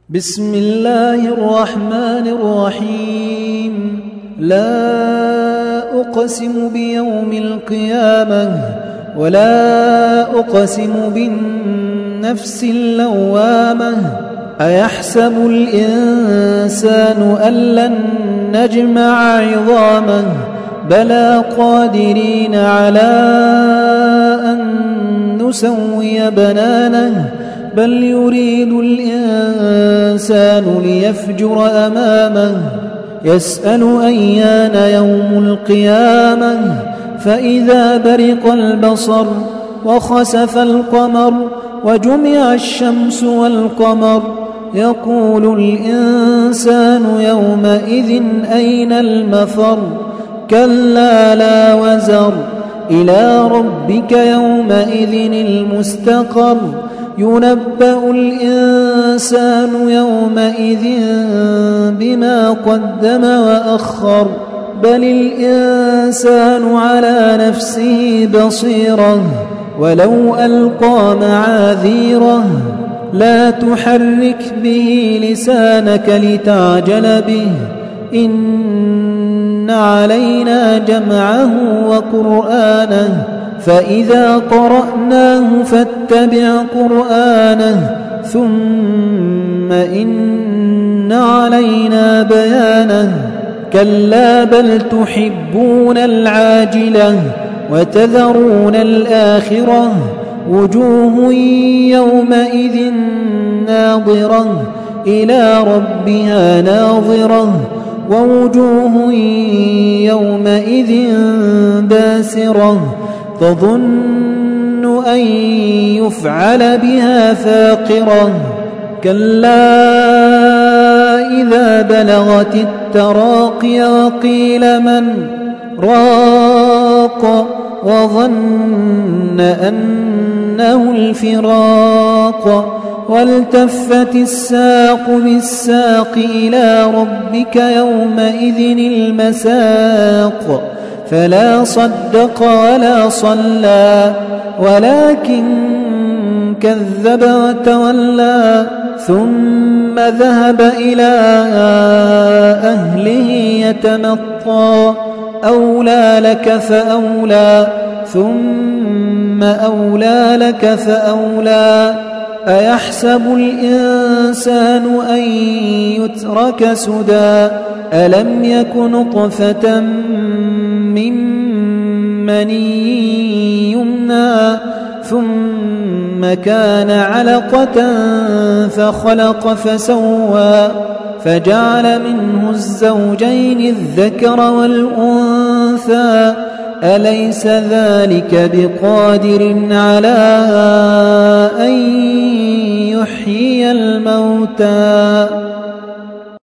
بسم الله الرحمن الرحيم لا أقسم بيوم القيامة ولا أقسم بالنفس اللوامة أيحسب الإنسان أن لن نجمع عظامه بلى قادرين على أن نسوي بنانه بل يريد الإنسان ليفجر أمامه يسأل أيان يوم القيامة فإذا برق البصر وخسف القمر وجمع الشمس والقمر يقول الإنسان يومئذ أين المفر كلا لا وزر إلى ربك يومئذ المستقر ينبأ الإنسان يومئذ بما قدم وأخر بل الإنسان على نفسه بصيرة ولو ألقى معاذيره لا تحرك به لسانك لتعجل به إن علينا جمعه وقرآنه فإذا قرأناه فاتبع قرآنه ثم إن علينا بيانه كلا بل تحبون العاجلة وتذرون الآخرة وجوه يومئذ ناظرة إلى ربها ناظرة ووجوه يومئذ باسرة تظن أن يفعل بها فاقرة كلا إذا بلغت التراقي وقيل من راق وظن أنه الفراق والتفت الساق بالساق إلى ربك يومئذ المساق فلا صدق ولا صلى ولكن كذب وتولى ثم ذهب إلى أهله يتمطى أولى لك فأولى ثم أولى لك فأولى أيحسب الإنسان أن يترك سدى ألم يك نطفة من مني يمنى ثم كان علقة فخلق فسوى فجعل منه الزوجين الذكر والأنثى أليس ذلك بقادر على أن يحيي الموتى